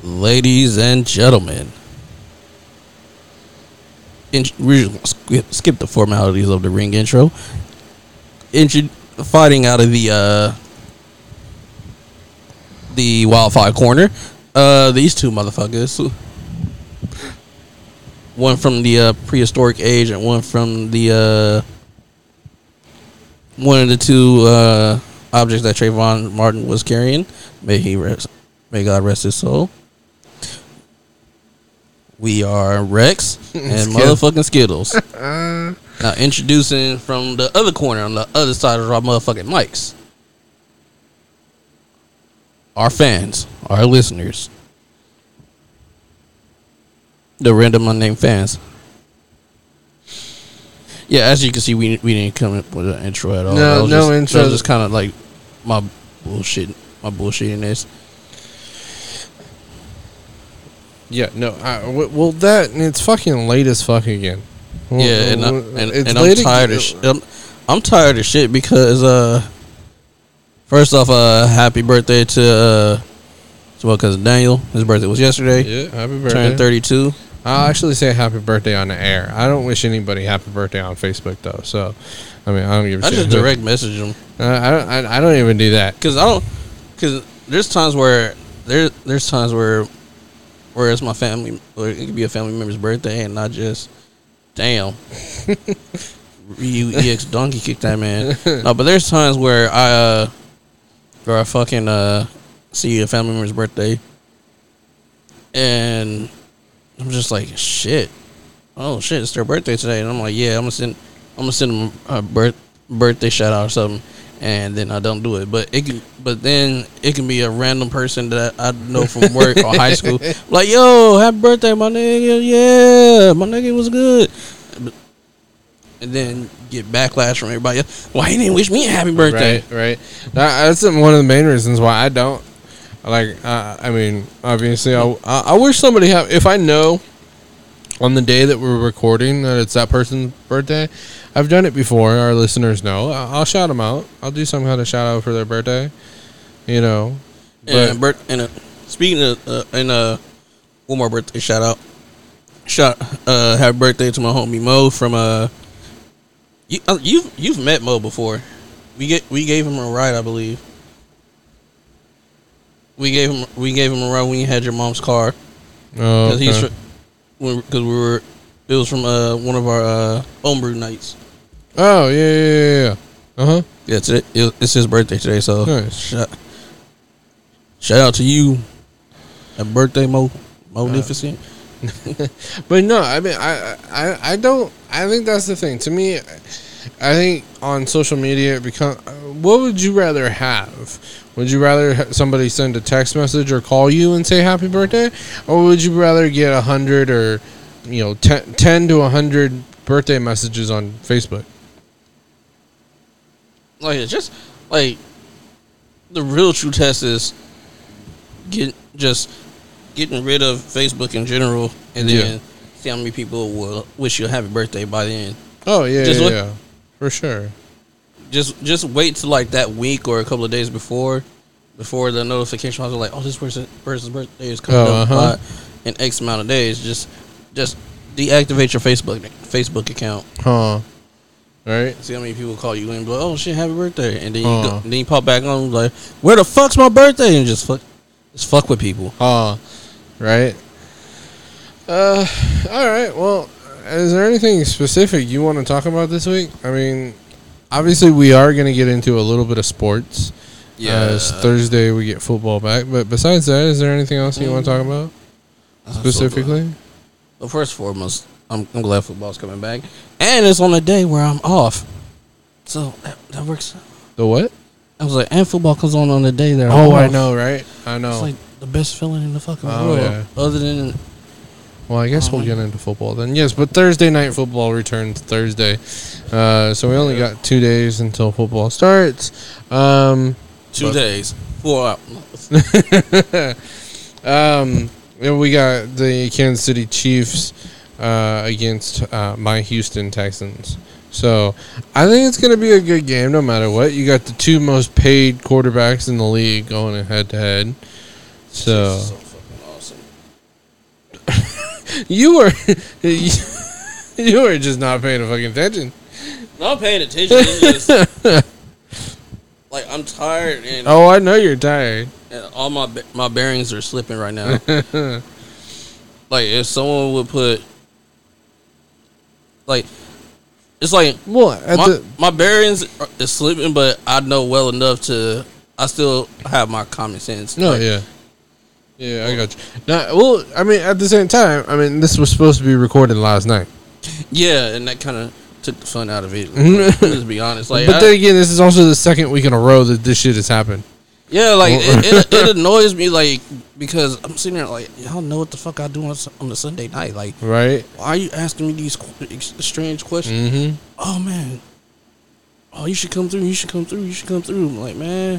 Ladies and gentlemen, we skip the formalities of the ring intro. Fighting out of the Wildfire corner, these two motherfuckers. One from the prehistoric age, and one from the one of the two objects that Trayvon Martin was carrying. May God rest his soul. We are Rex and motherfucking Skittles. Now introducing from the other corner on the other side of our motherfucking mics, our fans, our listeners, the random unnamed fans. Yeah, as you can see, we didn't come up with an intro at all. No intro. That was just kind of like my bullshittiness. Yeah, no. Well, it's fucking late as fuck again. Yeah, and I'm tired of shit. I'm tired of shit because first off, happy birthday to my cousin Daniel. His birthday was yesterday. Yeah, happy birthday. Turned 32. I'll actually say happy birthday on the air. I don't wish anybody happy birthday on Facebook though. So, I mean, I don't give a shit. I just direct message them. I don't even do that because there's times where it's my family, or it could be a family member's birthday, and not just, damn, you EX donkey kicked that man. No, but there's times where I fucking see a family member's birthday, and I'm just like, shit, oh shit, it's their birthday today, and I'm like, yeah, I'm gonna send them a birthday shout out or something. And then I don't do it, but then it can be a random person that I know from work or high school, like, yo, happy birthday, my nigga, yeah, my nigga was good, and then get backlash from everybody else. Why you didn't wish me a happy birthday? Right. That's one of the main reasons why I don't like. I mean, obviously, I wish somebody if I know on the day that we're recording that it's that person's birthday. I've done it before. Our listeners know. I'll shout them out. I'll do some kind of shout out for their birthday. You know. Speaking of, one more birthday shout out. Happy birthday to my homie Mo from you've met Mo before. We gave him a ride, I believe. We gave him a ride when you had your mom's car. Oh, okay. It was from one of our homebrew nights. Oh, yeah. Uh-huh. Yeah, it's his birthday today, so nice. Shout out to you. Happy birthday, Magnificent. But no, I mean, I think that's the thing. To me, I think on social media, what would you rather have? Would you rather somebody send a text message or call you and say happy birthday? Or would you rather get 100 or 10 to 100 birthday messages on Facebook? Like, it's just like the real true test is getting rid of Facebook in general, and then see how many people will wish you a happy birthday by then. Oh yeah, for sure. Just wait till like that week or a couple of days before the notification was like, oh, this person's birthday is coming up by in X amount of days. Just deactivate your Facebook account. Right. See how many people call you and be like, oh shit, happy birthday, and then you pop back on like, where the fuck's my birthday, and just fuck with people. Right. All right. Well, is there anything specific you want to talk about this week? I mean, obviously we are going to get into a little bit of sports. Yeah. Thursday we get football back, but besides that, is there anything else you want to talk about specifically? Well, first and foremost, I'm glad football's coming back, and it's on a day where I'm off, so that works. The what? I was like, and football comes on the day that I'm off. I know, right? I know. It's like the best feeling in the fucking world. Yeah. Other than, well, I guess we'll get into football then. Yes, but Thursday night football returns Thursday, so we only got 2 days until football starts. 2 days, 4 hours. We got the Kansas City Chiefs against my Houston Texans. So I think it's going to be a good game no matter what. You got the two most paid quarterbacks in the league going head to head. So fucking awesome. You were you were just not paying a fucking attention. Not paying attention. It's just like I'm tired and Oh, I know you're tired. all my bearings are slipping right now. Like if someone would put like it's like my bearings is slipping, but I know well enough to I still have my common sense. No, like, yeah, I got you. Now, well, I mean, at the same time, I mean, this was supposed to be recorded last night. Yeah, and that kind of took the fun out of it. Let's be honest. Like, but then again, this is also the second week in a row that this shit has happened. Yeah, like it annoys me, like because I'm sitting there like y'all know what the fuck I do on a Sunday night. Like, right? Why are you asking me these strange questions? Mm-hmm. Oh man, oh you should come through. You should come through. You should come through. I'm like, man,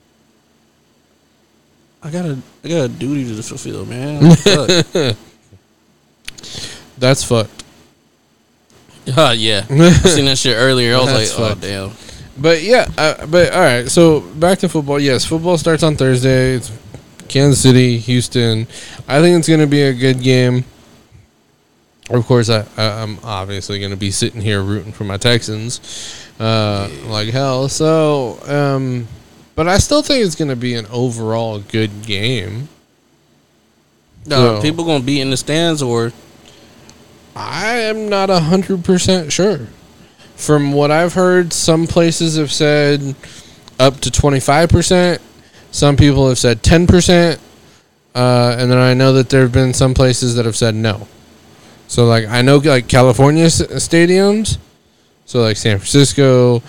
I got a duty to fulfill, man. Fuck. That's fucked. Yeah, I seen that shit earlier. I was That's like, fucked. oh damn. But yeah, but all right. So back to football. Yes, football starts on Thursday. It's Kansas City, Houston. I think it's going to be a good game. Of course, I'm obviously going to be sitting here rooting for my Texans like hell. So, but I still think it's going to be an overall good game. No, people going to be in the stands or? I am not 100% sure. From what I've heard, some places have said up to 25%. Some people have said 10%. And then I know that there have been some places that have said no. So, like, I know, like, California stadiums. So, like, San Francisco,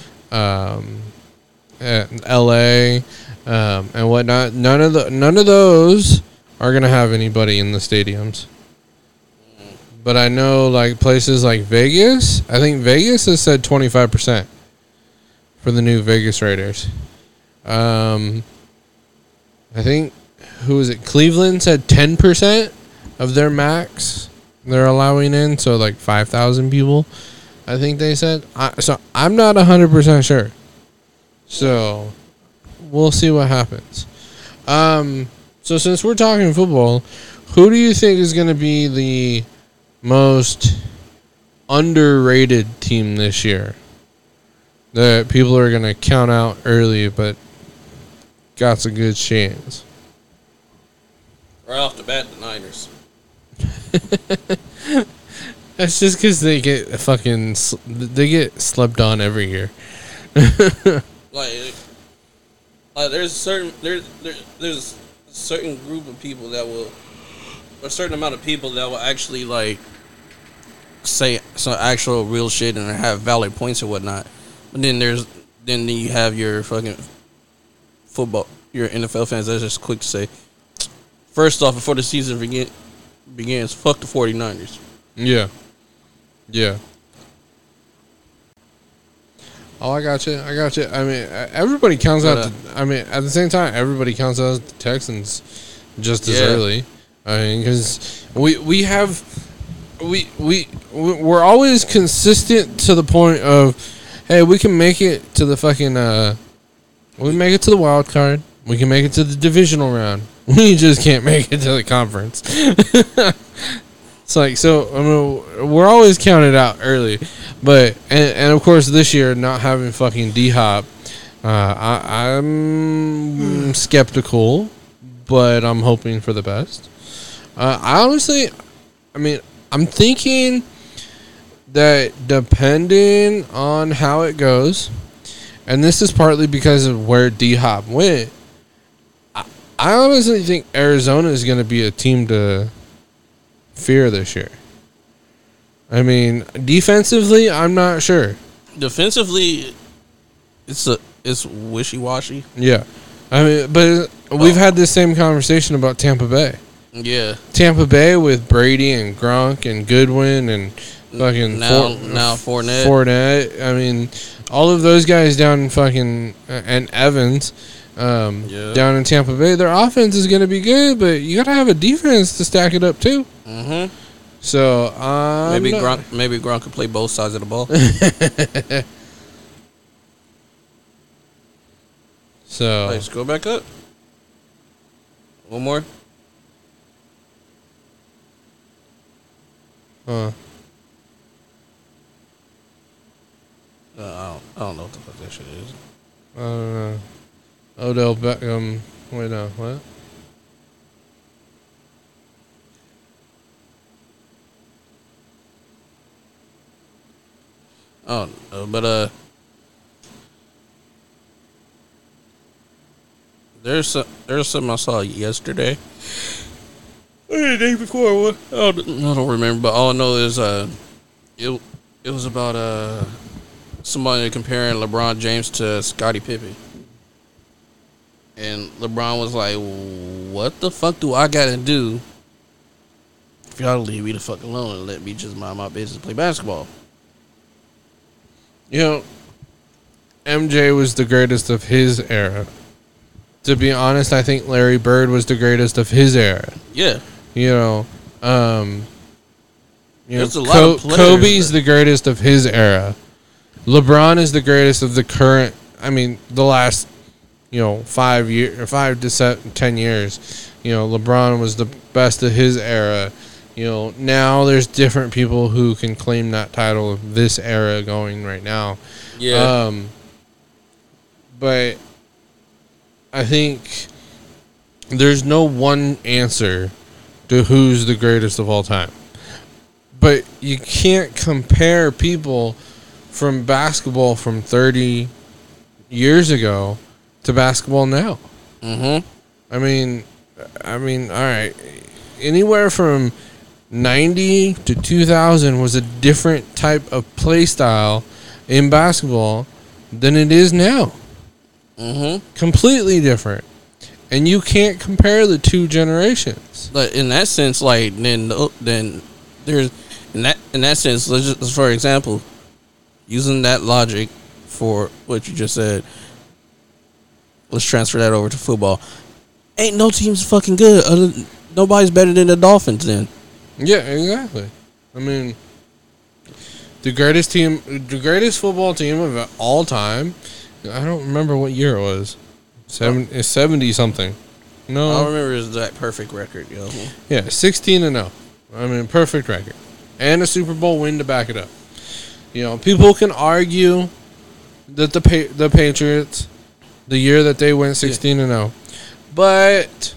L.A., and whatnot. None of those are going to have anybody in the stadiums. But I know, like, places like Vegas, I think Vegas has said 25% for the new Vegas Raiders. I think, who was it? Cleveland said 10% of their max they're allowing in, so like 5,000 people, I think they said. So I'm not 100% sure. So we'll see what happens. So since we're talking football, who do you think is going to be the most underrated team this year that people are going to count out early but got some good chance? Right off the bat, the Niners. That's just because they get slept on every year. like there's a certain group of people that will, or a certain amount of people that will actually like say some actual real shit and have valid points or whatnot. But then you have your fucking football, your NFL fans that's just quick to say, first off, before the season begins, fuck the 49ers. Yeah. Oh, I got you. I mean, everybody counts out. I mean, at the same time, everybody counts out the Texans just as early. I mean, because we're always consistent to the point of, hey, we can make it to the fucking we make it to the wild card. We can make it to the divisional round. We just can't make it to the conference. It's like, so, I mean, we're always counted out early. But, and of course, this year, not having fucking D-Hop, I'm skeptical, but I'm hoping for the best. I honestly, I mean, I'm thinking that depending on how it goes, and this is partly because of where D-Hop went, I honestly think Arizona is going to be a team to fear this year. I mean, defensively, I'm not sure. Defensively, it's wishy-washy. Yeah. I mean, but we've had this same conversation about Tampa Bay. Yeah. Tampa Bay with Brady and Gronk and Goodwin and fucking now Fournette. Fournette. I mean, all of those guys down in fucking and Evans down in Tampa Bay, their offense is going to be good, but you got to have a defense to stack it up too. Mm-hmm. So maybe Gronk could play both sides of the ball. So let's go back up. One more. Uh, I don't know what the fuck that shit is. I don't know. Odell Beckham. Wait, no. What? I don't know, but there's something I saw yesterday. Or the day before, what? I don't remember, but all I know is it was about somebody comparing LeBron James to Scottie Pippen, and LeBron was like, "What the fuck do I gotta do if y'all leave me the fuck alone and let me just mind my business and play basketball?" You know, MJ was the greatest of his era. To be honest, I think Larry Bird was the greatest of his era. Yeah, You know, there's a lot of players Kobe's the greatest of his era. LeBron is the greatest of the current. I mean, the last 5 to 10 years. LeBron was the best of his era. Now there's different people who can claim that title of this era going right now. yeah. But I think there's no one answer to who's the greatest of all time. But you can't compare people from basketball from 30 years ago to basketball now. Mm-hmm. I mean, all right. Anywhere from 90 to 2000 was a different type of play style in basketball than it is now. Mm-hmm. Completely different. And you can't compare the two generations. But in that sense, like then there's in that sense, let's just, for example, using that logic for what you just said, let's transfer that over to football. Ain't no team's fucking good. Nobody's better than the Dolphins then. Yeah, exactly. I mean, the greatest football team of all time. I don't remember what year it was. 70 something. No, I remember is that perfect record, yo. Yeah, 16-0. I mean, perfect record, and a Super Bowl win to back it up. People can argue that the Patriots, the year that they went 16-0, but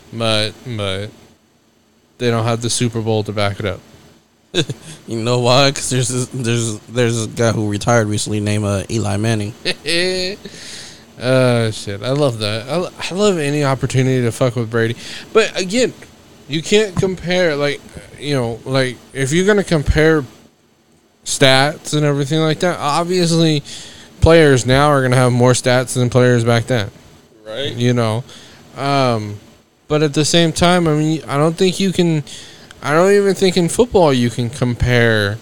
they don't have the Super Bowl to back it up. You know why? Because there's a guy who retired recently named Eli Manning. Shit. I love that. I love any opportunity to fuck with Brady. But again, you can't compare, like if you're going to compare stats and everything like that, obviously players now are going to have more stats than players back then. Right. But at the same time, I mean, I don't even think in football you can compare,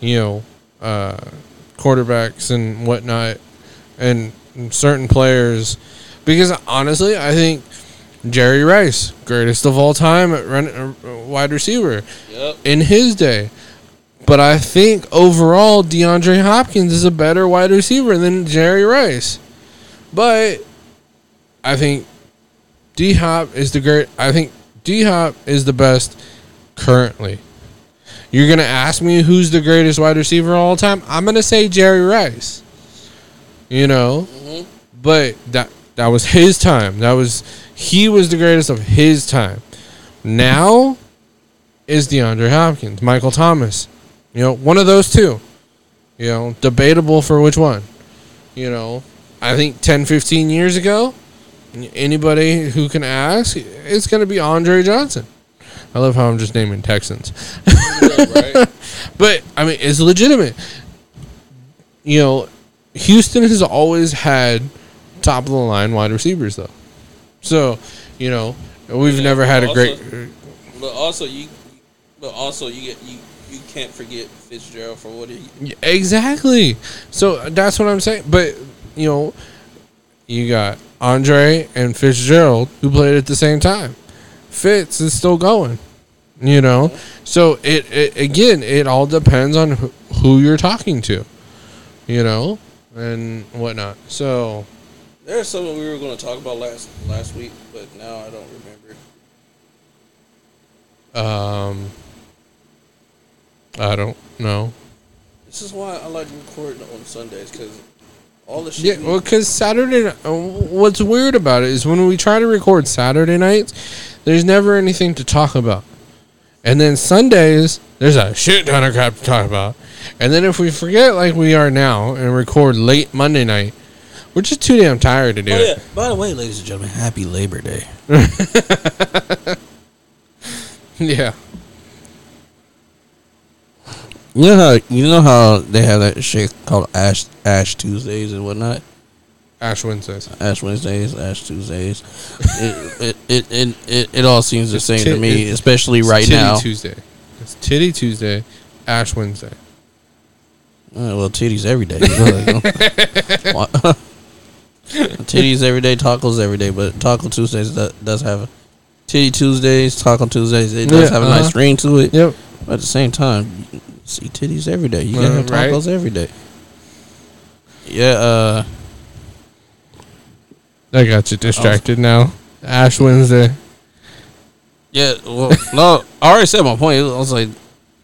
quarterbacks and whatnot and certain players, because honestly, I think Jerry Rice, greatest of all time at wide receiver in his day. But I think overall, DeAndre Hopkins is a better wide receiver than Jerry Rice. But I think D-Hop is the best currently. You're going to ask me who's the greatest wide receiver of all time? I'm going to say Jerry Rice. Mm-hmm. But that was his time. He was the greatest of his time. Now is DeAndre Hopkins, Michael Thomas. One of those two. Debatable for which one. I think 10, 15 years ago, anybody who can ask, it's going to be Andre Johnson. I love how I'm just naming Texans. Yeah, right. But, I mean, it's legitimate. Houston has always had top-of-the-line wide receivers, though. So, we've never had a great... But also, you can't forget Fitzgerald for what he... Exactly. So, that's what I'm saying. But, you got Andre and Fitzgerald who played at the same time. Fitz is still going, So, it all depends on who you're talking to, and whatnot. So... There's something we were going to talk about last week, but now I don't remember. I don't know. This is why I like recording on Sundays, because all the Yeah, shit. well, because Saturday. What's weird about it is when we try to record Saturday nights, there's never anything to talk about, and then Sundays there's a shit ton of crap to talk about, and then if we forget like we are now and record late Monday night, we're just too damn tired to do it. Yeah. By the way, ladies and gentlemen, happy Labor Day. Yeah. You know how they have that shit called Ash Tuesdays and whatnot. Ash Wednesdays. Ash Wednesdays, Ash Tuesdays. It all seems the same to me, especially right now. Tuesday. It's Titty Tuesday, Ash Wednesday. Well, titties every day. Titties every day, tacos every day, but Taco Tuesdays does have a Titty Tuesdays, Taco Tuesdays. It does have a nice ring to it. Yep. But at the same time, you see titties every day. You can have tacos every day. Yeah. I got you distracted now. Ash Wednesday. Yeah. Well, no, I already said my point. I was like,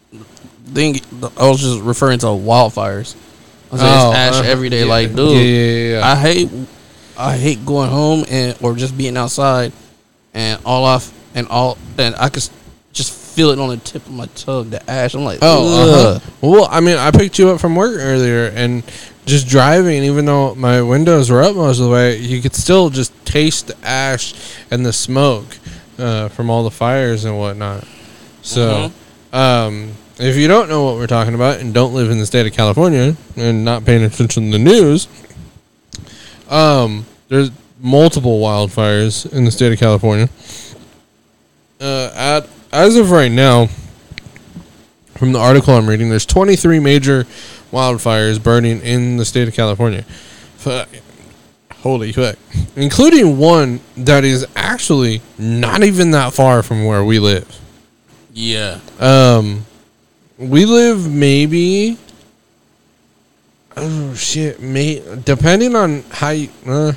I was just referring to wildfires. I was like, it's Ash every day. Yeah, like, dude, yeah. I hate going home or just being outside and I could just feel it on the tip of my tongue, the ash. I'm like, Well, I mean, I picked you up from work earlier, and just driving, even though my windows were up most of the way, you could still just taste the ash and the smoke from all the fires and whatnot. So, if you don't know what we're talking about and don't live in the state of California and not paying attention to the news, there's multiple wildfires in the state of California. As of right now, from the article I'm reading, there's 23 major wildfires burning in the state of California. Holy fuck. Including one that is actually not even that far from where we live. yeah. We live maybe... Oh, shit. Depending on how you look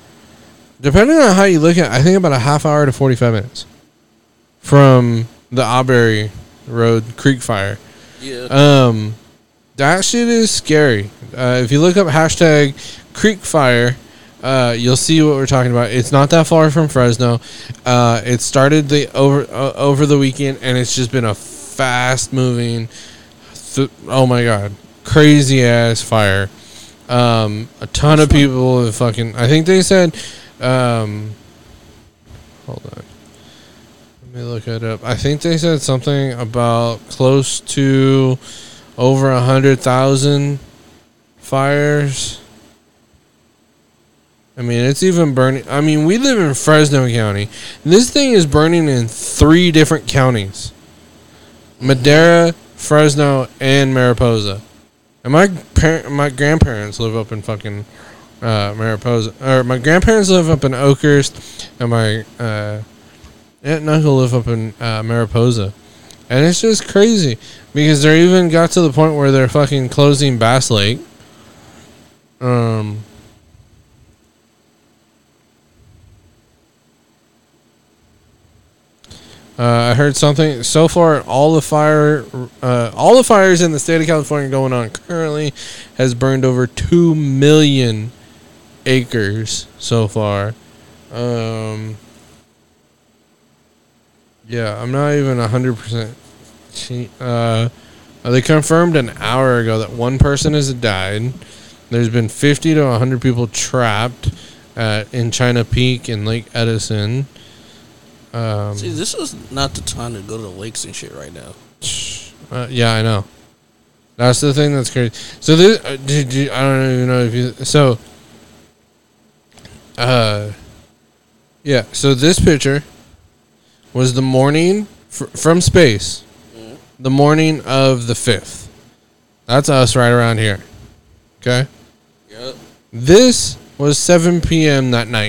at it, I think about a half hour to 45 minutes from the Auberry Road Creek Fire. Yeah. That shit is scary. If you look up hashtag Creek Fire, you'll see what we're talking about. It's not that far from Fresno. It started over the weekend, and it's just been a fast moving. Oh my god, crazy ass fire. A ton of people have fucking. I think they said. Hold on. Let me look it up. I think they said something about close to over 100,000 fires. I mean, it's even burning. I mean, we live in Fresno County. This thing is burning in 3 different counties: Madera, Fresno, and Mariposa. And my grandparents live up in fucking Mariposa. Or my grandparents live up in Oakhurst, and my aunt and uncle live up in Mariposa. And it's just crazy because they even got to the point where they're fucking closing Bass Lake. I heard something so far. All the fires in the state of California going on currently has burned over 2 million acres so far. Yeah, I'm not even 100%. They confirmed an hour ago that one person has died. There's been 50 to 100 people trapped in China Peak and Lake Edison. See, this is not the time to go to the lakes and shit right now. Yeah, I know. That's the thing that's crazy. So this, I don't even know if you. So, yeah. So this picture was the morning from space. Mm-hmm. The morning of the 5th. That's us right around here. Okay. Yep. This was 7 p.m. that night.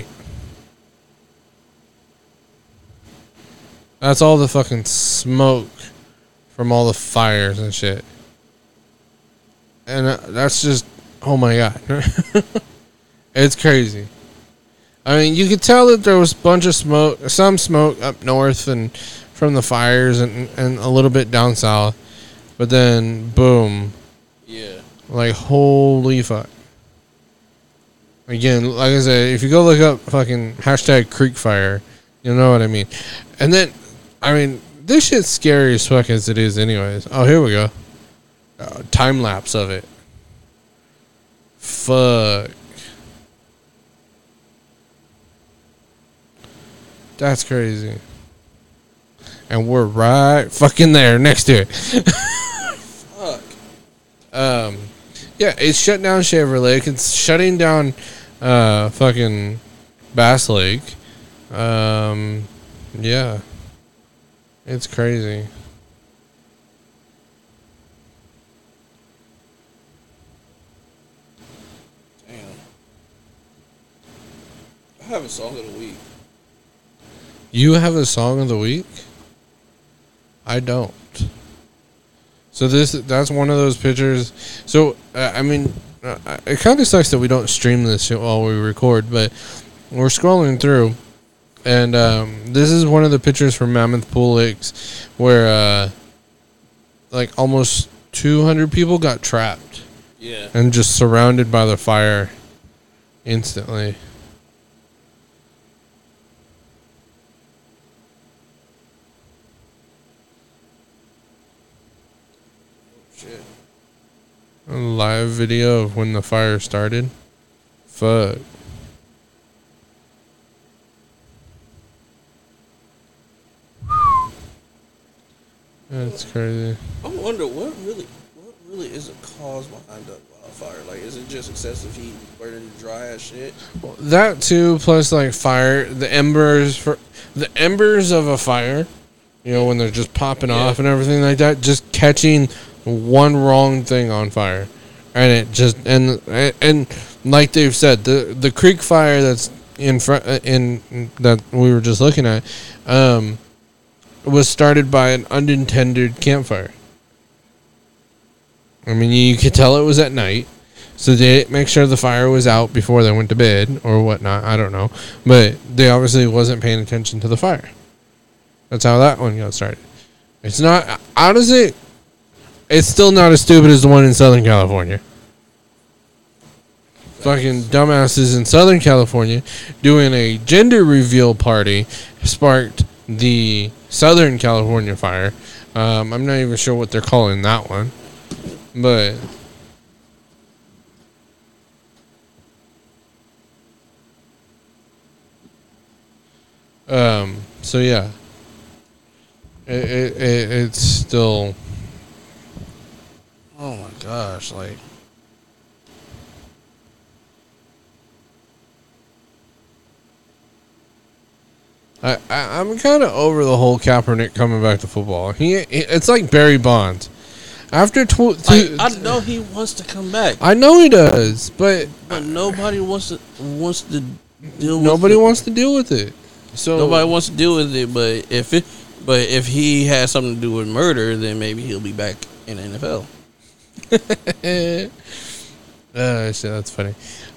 That's all the fucking smoke from all the fires and shit. And that's just, oh my god. It's crazy. I mean, you could tell that there was a bunch of smoke, some smoke up north and from the fires and a little bit down south. but then boom, Yeah. like holy fuck. Again, like I said, if you go look up fucking hashtag Creek Fire, you'll know what I mean. And then, I mean, this shit's scary as fuck as it is, anyways. Oh, here we go. Time lapse of it. Fuck. That's crazy. And we're right fucking there next to it. Fuck. Yeah, it's shut down Shaver Lake. It's shutting down fucking Bass Lake. Yeah. It's crazy. Damn. I have a song of the week. You have a song of the week? I don't. So that's one of those pictures. So I mean, it kind of sucks that we don't stream this shit while we record, but we're scrolling through, and this is one of the pictures from Mammoth Pool Lakes where like almost 200 people got trapped. Yeah. And just surrounded by the fire instantly. Shit. A live video of when the fire started. Fuck. That's crazy. I wonder what really is the cause behind the wildfire. Like, is it just excessive heat, burning dry ass shit? Well, that too, plus like fire, the embers of a fire. You know, when they're just popping off and everything like that, just catching one wrong thing on fire, and it just and like they've said, the creek fire that's in front in that we were just looking at, was started by an unintended campfire. I mean, you could tell it was at night, so they didn't make sure the fire was out before they went to bed or whatnot. I don't know, but they obviously wasn't paying attention to the fire. That's how that one got started. It's not, honestly, it's still not as stupid as the one in Southern California. Fucking dumbasses in Southern California doing a gender reveal party sparked the Southern California fire. I'm not even sure what they're calling that one, but so yeah, it's still. Oh my gosh! Like, I'm kind of over the whole Kaepernick coming back to football. It's like Barry Bonds. After I know he wants to come back. I know he does, but nobody wants to deal. Nobody wants to deal with it. So nobody wants to deal with it. But if he has something to do with murder, then maybe he'll be back in the NFL. Shit, that's funny.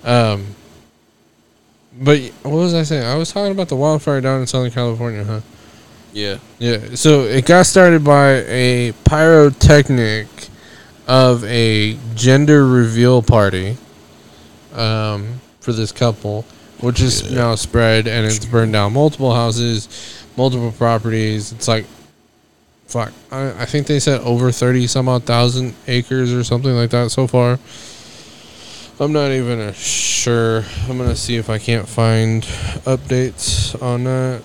But what was I saying? I was talking about the wildfire down in Southern California, huh? Yeah. Yeah. So it got started by a pyrotechnic of a gender reveal party for this couple, which is now spread, and it's burned down multiple houses, multiple properties. It's like, fuck, I think they said over 30 some odd thousand acres or something like that so far. I'm not even sure. I'm going to see if I can't find updates on that.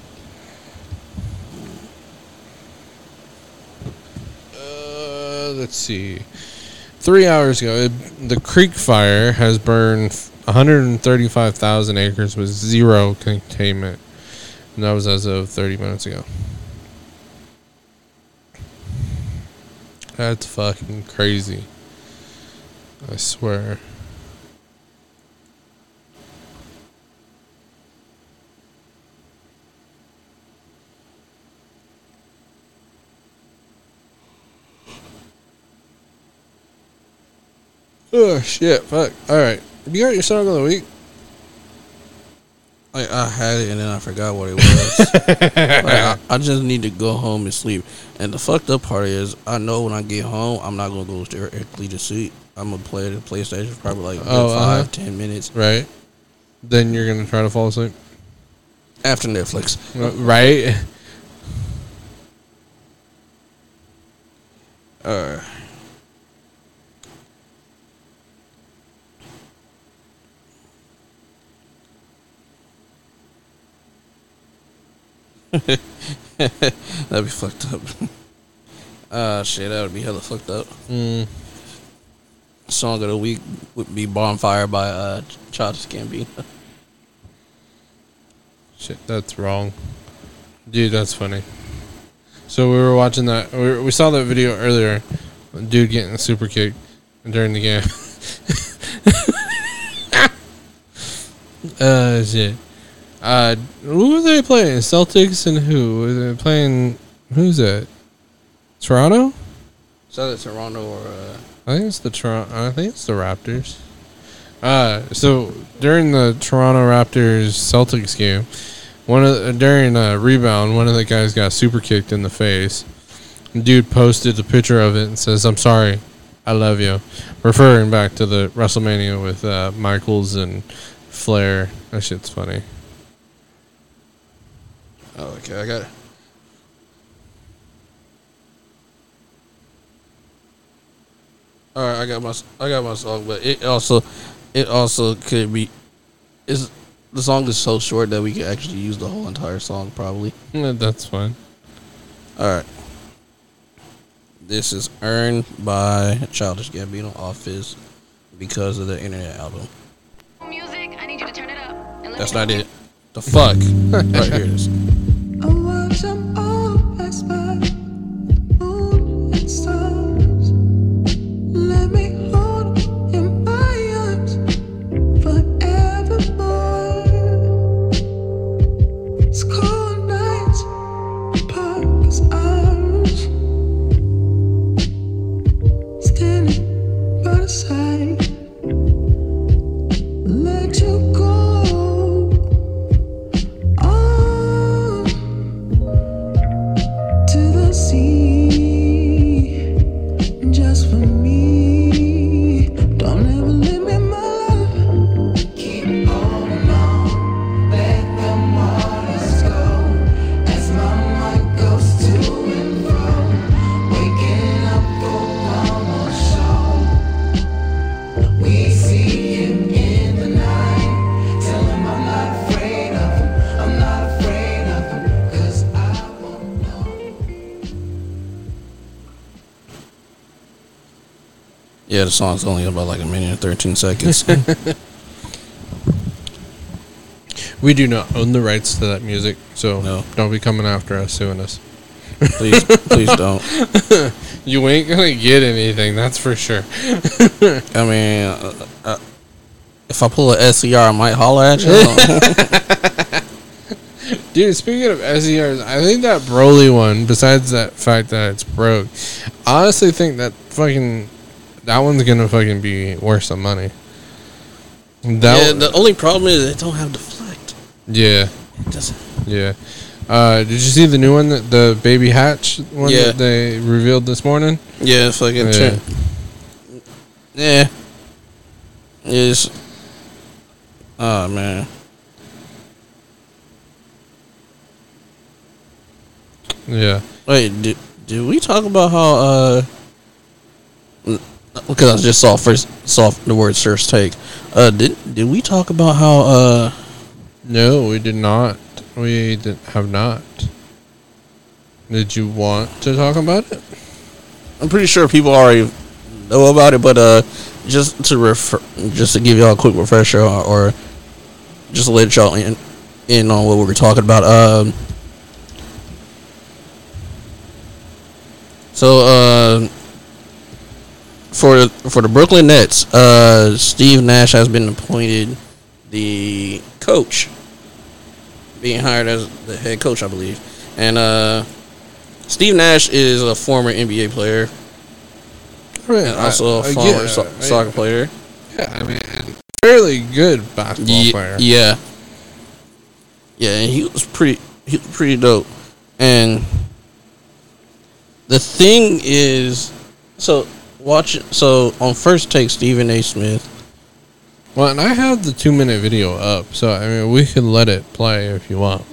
Let's see. 3 hours ago, the Creek Fire has burned 135,000 acres with zero containment. And that was as of 30 minutes ago. That's fucking crazy. I swear. Oh, shit. Fuck. Alright. You got your song of the week? Like, I had it and then I forgot what it was. Like, I just need to go home and sleep. And the fucked up part is, I know when I get home, I'm not gonna go directly to sleep. I'm gonna play the PlayStation for probably like 5-10 minutes. Right. Then you're gonna try to fall asleep after Netflix. Right. That'd be fucked up. Shit, that would be hella fucked up. Song of the week would be "Bonfire" by Childish Gambino. Shit, that's wrong, dude. That's funny. So we were watching that. We saw that video earlier. Dude getting a super kick during the game. Shit. Who were they playing? Celtics and who? Were they playing? Who's that? Toronto? Is that Toronto or? I think it's the Toronto. I think it's the Raptors. So during the Toronto Raptors Celtics game, during a rebound, one of the guys got super kicked in the face. Dude posted a picture of it and says, "I'm sorry, I love you," referring back to the WrestleMania with Michaels and Flair. That shit's funny. Oh, okay, I got it. All right, I got my song, but it also could be. The song is so short that we could actually use the whole entire song probably. That's fine. All right. This is "Earned" by Childish Gambino off his "Because of the Internet" album. Music, I need you to turn it up. And That's not it. The fuck? Right here it is. I watch them all pass by, moon and stars. Let me hold in my arms forevermore. It's cold nights, the park is ours. Standing by the side, let you go. Just for me, don't ever limit my love. Keep on, let the waters go. As my mind goes to and fro, waking up for one more show. We see him in the night, tell him I'm not afraid of him. I'm not afraid of him, 'cause I won't know. Yeah, the song's only about like a minute and 13 seconds. We do not own the rights to that music, so No. don't be coming after us, suing us. Please don't. You ain't gonna get anything, that's for sure. I mean, if I pull a SCR, I might holler at you. Dude, speaking of SERs, I think that Broly one, besides that fact that it's broke, I honestly think that one's gonna fucking be worth some money. The only problem is it don't have deflect. Yeah. It doesn't. Yeah. Did you see the new one, the Baby Hatch one that they revealed this morning? Yeah, fucking Yeah. Yeah. It's. Oh man. Yeah. Wait, did we talk about how because I just saw the word "first take"? Did we talk about how No, we did not. Have not. Did you want to talk about it? I'm pretty sure people already know about it, but just to give y'all a quick refresher or just to let y'all in on what we were talking about. So for the Brooklyn Nets, Steve Nash has been appointed the coach, being hired as the head coach, I believe. And Steve Nash is a former NBA player, and also a former soccer player. Yeah, I mean, fairly good basketball player. Yeah. Yeah, and he was pretty dope. And the thing is, so on First Take, Stephen A. Smith. Well, and I have the 2-minute video up, so I mean we could let it play if you want.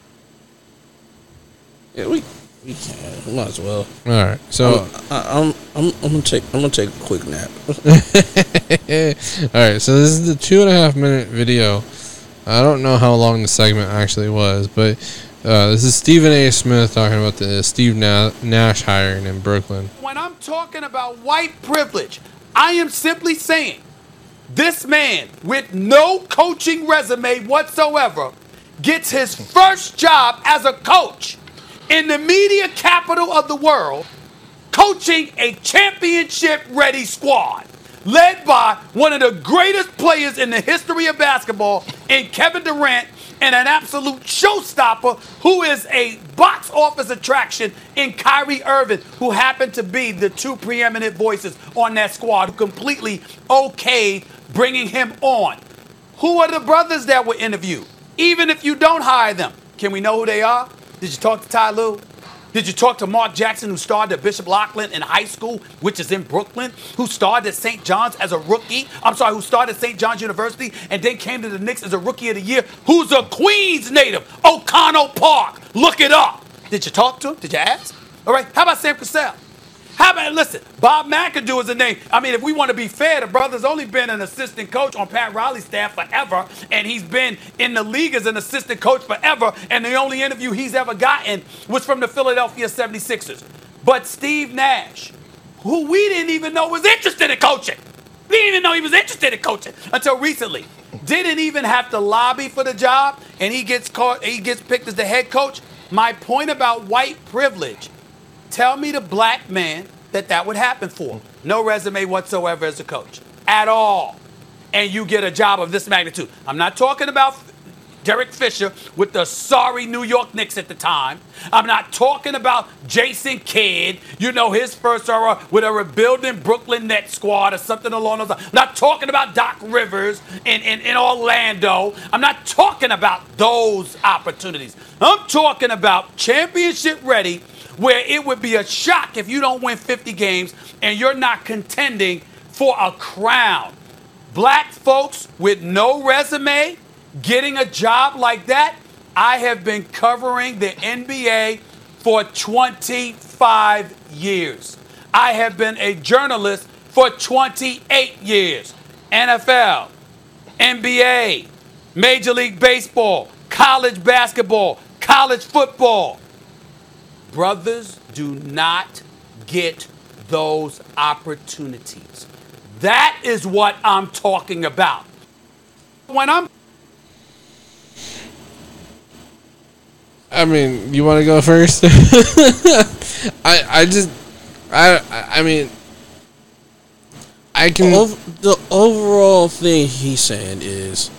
Yeah, we can. We might as well. All right, so I'm gonna take a quick nap. all right, so this is the 2.5 minute video. I don't know how long the segment actually was, but this is Stephen A. Smith talking about the Steve Nash hiring in Brooklyn. When I'm talking about white privilege, I am simply saying this man with no coaching resume whatsoever gets his first job as a coach in the media capital of the world, coaching a championship-ready squad led by one of the greatest players in the history of basketball in Kevin Durant, and an absolute showstopper who is a box office attraction in Kyrie Irving, who happened to be the two preeminent voices on that squad who completely okayed bringing him on. Who are the brothers that were interviewed? Even if you don't hire them, can we know who they are? Did you talk to Ty Lue? Did you talk to Mark Jackson, who starred at Bishop Loughlin in high school, which is in Brooklyn, who starred at St. John's as a rookie? Who started at St. John's University and then came to the Knicks as a Rookie of the Year, who's a Queens native, O'Connell Park. Look it up. Did you talk to him? Did you ask? All right, how about Sam Cassell? How about, listen, Bob McAdoo is a name. I mean, if we want to be fair, the brother's only been an assistant coach on Pat Riley's staff forever, and he's been in the league as an assistant coach forever, and the only interview he's ever gotten was from the Philadelphia 76ers. But Steve Nash, who we didn't even know was interested in coaching. We didn't even know he was interested in coaching until recently. Didn't even have to lobby for the job, and he gets picked as the head coach. My point about white privilege, tell me the black man that would happen for. No resume whatsoever as a coach. At all. And you get a job of this magnitude. I'm not talking about Derek Fisher with the sorry New York Knicks at the time. I'm not talking about Jason Kidd, his first era with a rebuilding Brooklyn Nets squad or something along those lines. I'm not talking about Doc Rivers in Orlando. I'm not talking about those opportunities. I'm talking about championship ready, where it would be a shock if you don't win 50 games and you're not contending for a crown. Black folks with no resume getting a job like that. I have been covering the NBA for 25 years. I have been a journalist for 28 years. NFL, NBA, Major League Baseball, college basketball, college football. Brothers do not get those opportunities. That is what I'm talking about. I mean, you want to go first? I can. The overall thing he's saying is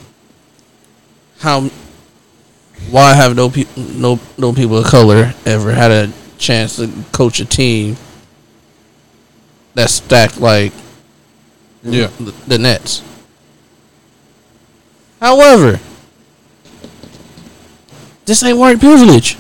why have no people of color ever had a chance to coach a team that's stacked like the Nets. However, this ain't white privilege.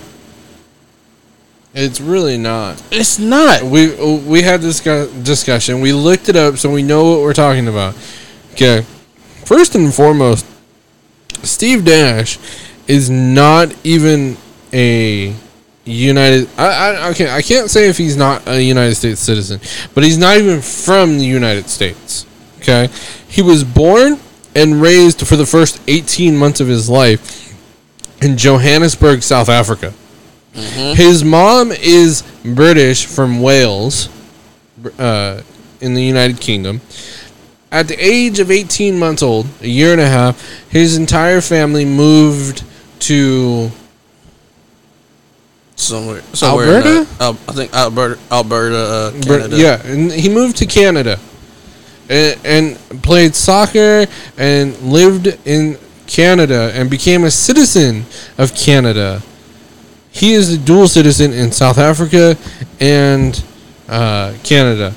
It's really not. It's not. We had this discussion. We looked it up so we know what we're talking about. Okay. First and foremost, Steve Nash is not even a United. I can't say if he's not a United States citizen, but he's not even from the United States. Okay. He was born and raised for the first 18 months of his life in Johannesburg, South Africa. Mm-hmm. His mom is British from Wales, in the United Kingdom. At the age of 18 months old, a year and a half, his entire family moved to somewhere Alberta? I think Alberta, Canada. Yeah, and he moved to Canada and played soccer and lived in Canada and became a citizen of Canada. He is a dual citizen in South Africa and Canada.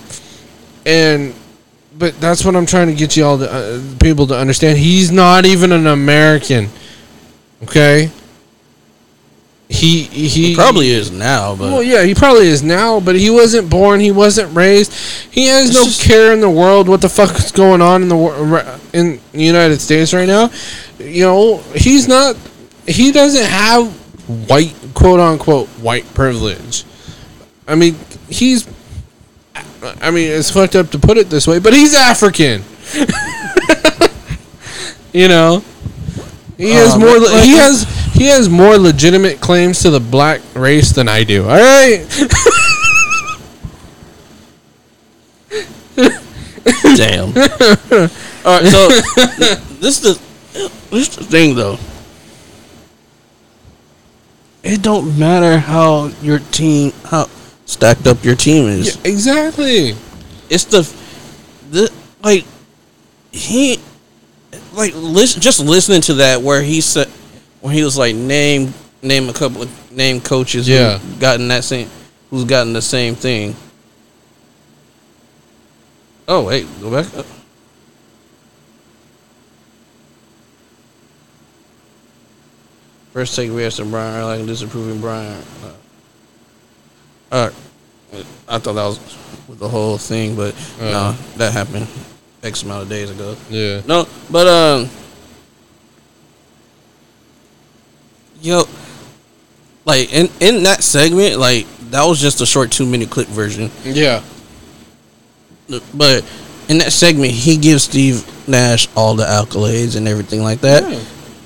But that's what I'm trying to get you all people to understand. He's not even an American. Okay? he Probably is now, but Well, yeah, he probably is now, but he wasn't born. He wasn't raised. He has It's no just- care in the world what the fuck is going on in in the United States right now. You know, he's not. He doesn't have white, quote unquote, white privilege. I mean, he's. I mean, it's fucked up to put it this way, but he's African. You know, he has more. like- He has more legitimate claims to the black race than I do. All right. damn. All right, so this is the thing though. It don't matter how how stacked up your team is. Yeah, exactly. It's the like he like just listening to that where he said when he was like name a couple of name coaches Yeah. who's gotten the same thing. Oh wait, go back up. First take we have some Brian Urlacher disapproving Brian. I thought that was with the whole thing, but no, that happened X amount of days ago. Yeah. No, but yo, like in that segment, like that was just a short 2-minute clip version. Yeah. But in that segment, he gives Steve Nash all the accolades and everything like that. Yeah.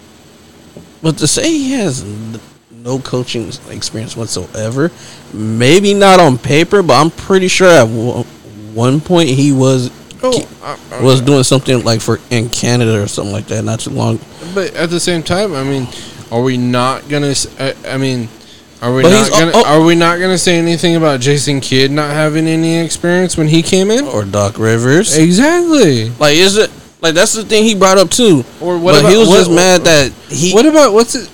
But to say he has no coaching experience whatsoever, maybe not on paper, but I'm pretty sure at one point he was doing something like in Canada or something like that not too long. But at the same time, I mean, are we not gonna? I mean, are we But not he's- gonna? Are we not gonna say anything about Jason Kidd not having any experience when he came in? Or Doc Rivers. Exactly. Like, is it like that's the thing he brought up too? Or what But about he was what- just mad that he. What about what's it?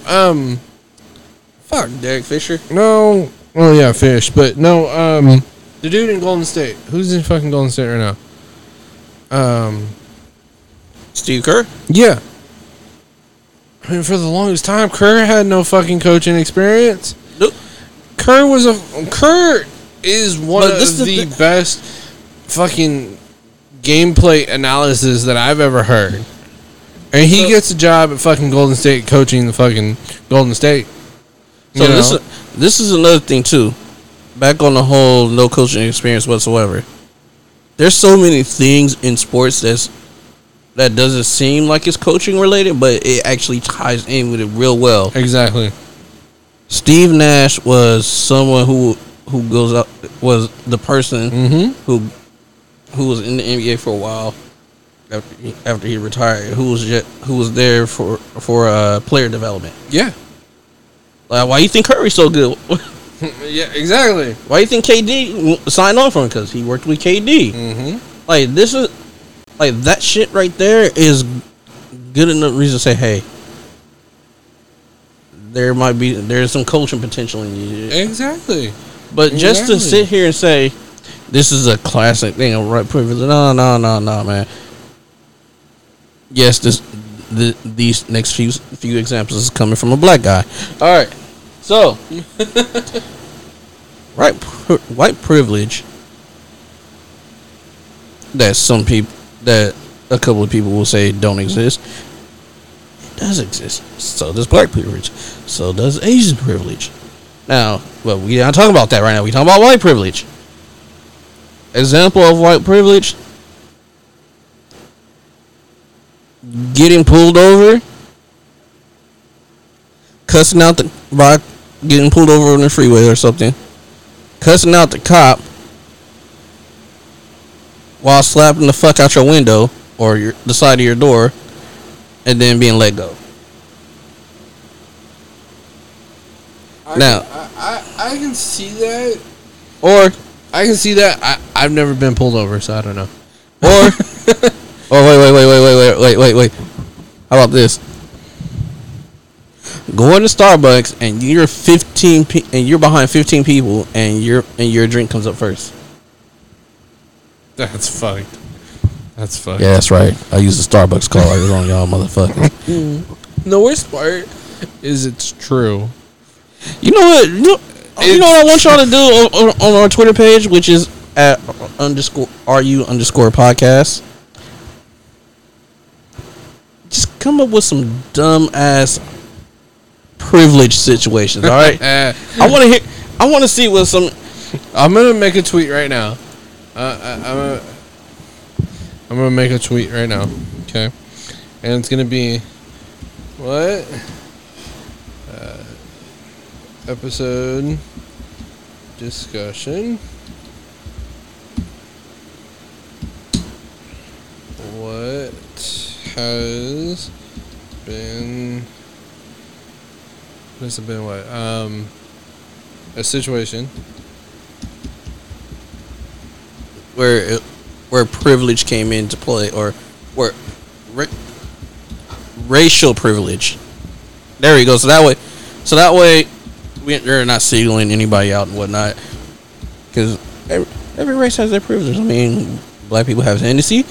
Fuck, Derek Fisher. No. Oh yeah, Fish. But no. The dude in Golden State. Who's in fucking Golden State right now? Steve Kerr. Yeah. I mean, for the longest time, Kerr had no fucking coaching experience. Nope. Kerr is one But of this is the the- best fucking gameplay analysis that I've ever heard. And he So- gets a job at fucking Golden State coaching the fucking Golden State. So You know? this is another thing too. Back on the whole no coaching experience whatsoever. There's so many things in sports that doesn't seem like it's coaching related, but it actually ties in with it real well. Exactly. Steve Nash was someone who goes up was the person Mm-hmm. who was in the NBA for a while after he retired. Who was there for player development. Yeah. Like, why you think Curry's so good? Yeah, exactly. Why you think KD signed on for him? Because he worked with KD. Mm-hmm. Like, this is like that shit right there is good enough reason to say, hey, there's some coaching potential in you. Exactly. But just to Exactly. sit here and say this is a classic thing of right privilege, no, man. Yes, these next few examples is coming from a black guy. All right, so white privilege that a couple of people will say don't exist. It does exist. So does black privilege. So does Asian privilege. Now, but we're not talking about that right now. We're talking about white privilege. Example of white privilege: getting pulled over, cussing out getting pulled over on the freeway or something, cussing out the cop while slapping the fuck out your window or the side of your door, and then being let go. Now, I can see that. or I can see that. I've never been pulled over, so I don't know. Or, wait. How about this? Go into Starbucks and you're behind 15 people and your drink comes up first. That's fucked. That's fucked. Yeah, that's right. I use the Starbucks call like on y'all motherfuckers. The worst part is it's true. You know what? You know what I want y'all to do on our Twitter page, which is at @RU_podcast. Just come up with some dumb ass privilege situations. All right. I want to hear. I want to see what some. I'm gonna make a tweet right now. I'm gonna make a tweet right now. Okay, and it's gonna be what episode discussion. What has been? This has been what? A situation where privilege came into play, or where racial privilege. There we go. So that way, we're not singling anybody out and whatnot, because every race has their privilege. I mean, black people have Hennessy.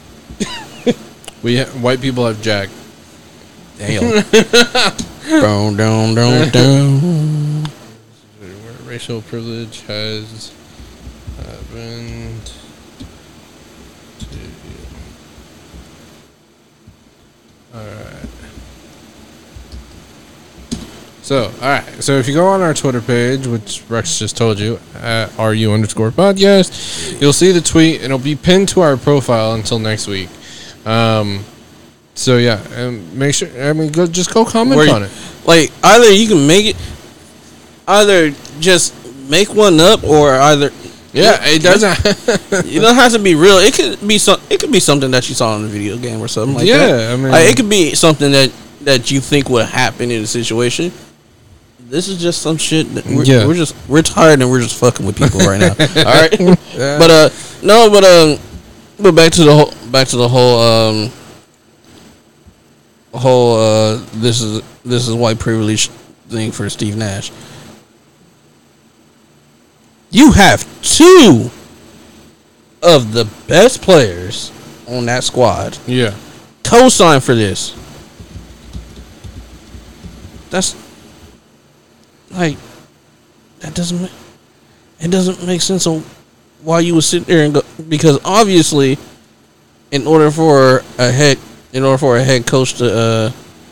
White people have Jack. Damn. Down. Racial privilege has happened to you. Alright. So if you go on our Twitter page, which Rex just told you, at RU_podcast, you'll see the tweet, and it'll be pinned to our profile until next week. So yeah, and make sure, just go comment on it. Like, either you can make it, either just make one up, or either it doesn't. You don't have to be real. It could be something that you saw in a video game or something like that. Yeah, I mean, like, it could be something that you think would happen in a situation. This is just some shit that we're tired and we're just fucking with people right now. All right, Yeah. but back to the whole this is white privilege thing for Steve Nash. You have two of the best players on that squad Yeah. co-sign for this. That's like, it doesn't make sense on why you would sit there and go, because obviously in order for a head coach to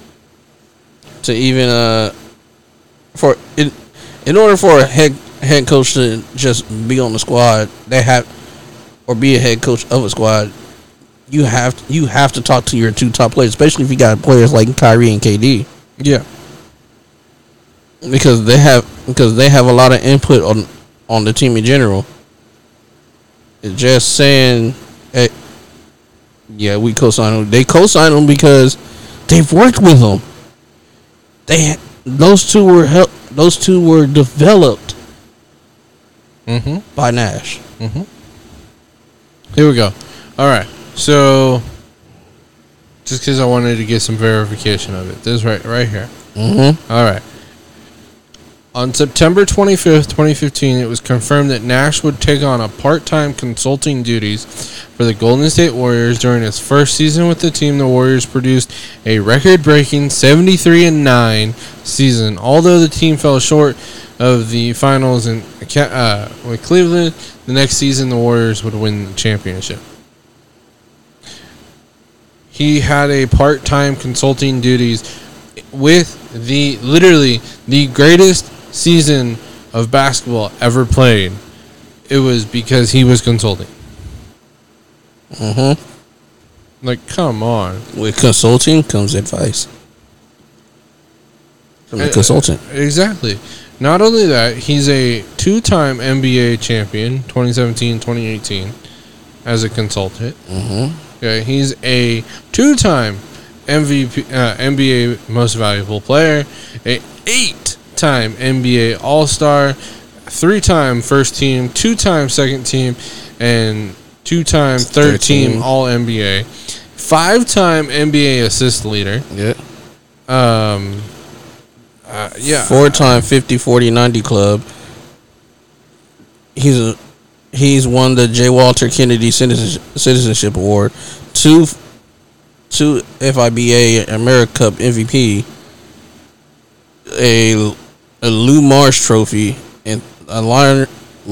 in order for a head coach to just be on the squad, or be a head coach of a squad, you have to talk to your two top players, especially if you got players like Kyrie and KD. Yeah. Because they have a lot of input on the team in general. It's just saying, hey, yeah, we co-sign them. They co-sign them because they've worked with them. Those two were developed by Nash. Here we go. All right. So, just because I wanted to get some verification of it, this right here. All right. On September 25th, 2015, it was confirmed that Nash would take on a part-time consulting duties for the Golden State Warriors during his first season with the team. The Warriors produced a record-breaking 73-9 season. Although the team fell short of the finals with Cleveland, the next season the Warriors would win the championship. He had a part-time consulting duties with literally the greatest season of basketball ever played. It was because he was consulting. Like, come on. With consulting comes advice from the consultant. Exactly. Not only that, he's a two-time NBA champion, 2017-2018, as a consultant. Okay, he's a two-time MVP, NBA Most Valuable Player, a 8-time NBA All-Star, 3-time First Team, 2-time Second Team, and 2-time Third Team All-NBA, 5-time NBA Assist Leader. Yeah. 4-time 50-40-90 club. He's won the J. Walter Kennedy Citizenship Award, two FIBA America Cup MVP, a a Lou Marsh Trophy, and a Lionel.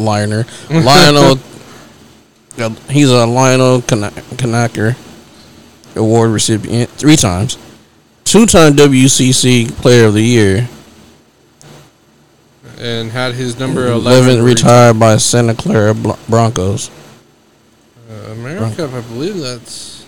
He's a Lionel Knacker Award recipient 3 times. 2-time WCC Player of the Year. And had his number 11 retired by Santa Clara Broncos. America, I believe that's.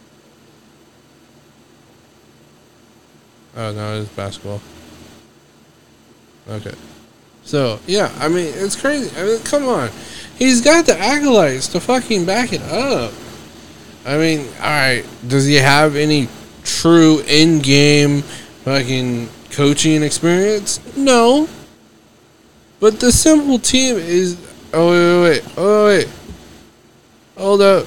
Oh no, it's basketball. Okay, so yeah, I mean it's crazy. I mean, come on, he's got the accolades to fucking back it up. I mean, all right, does he have any true in-game fucking coaching experience? No. But the simple team is. Oh wait. Hold up.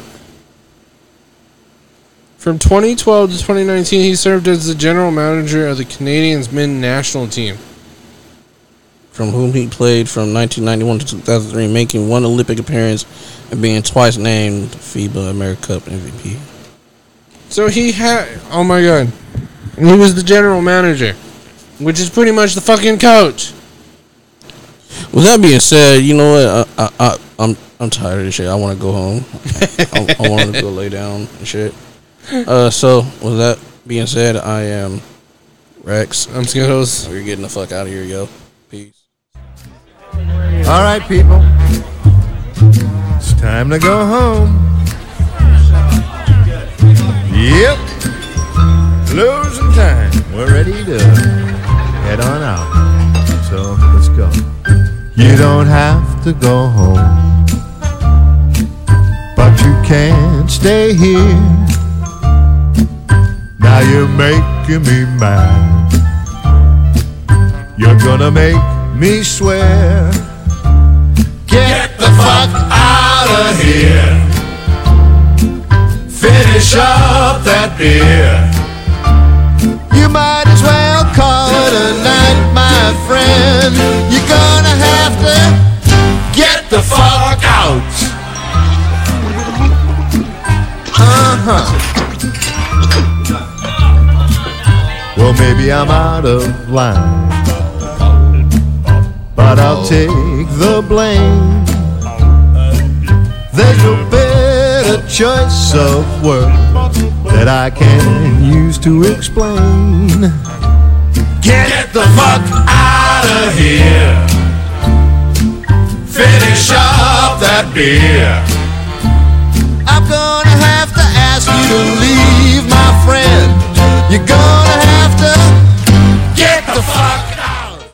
From 2012 to 2019, he served as the general manager of the Canadians men's national team. From whom he played from 1991 to 2003, making 1 Olympic appearance and being twice named FIBA America Cup MVP. So he had. Oh my god. And he was the general manager, which is pretty much the fucking coach. With that being said, you know what? I'm tired of this shit. I want to go home. I want to go lay down and shit. So with that being said, I am Rex. I'm Skittles. We're getting the fuck out of here, yo. Peace. All right, people. It's time to go home. Yep. Losing time. We're ready to head on out. So let's go. You don't have to go home, but you can't stay here. Now you're making me mad. You're gonna make me swear. Get the fuck out of here. Finish up that beer. You might as well call it a night, my friend. You're gonna have to get the fuck out. Well, maybe I'm out of line, but I'll take the blame. There's no better choice of words that I can use to explain. Get the fuck out of here. Finish up that beer. I'm gonna have to ask you to leave, my friend. You're gonna have to get the fuck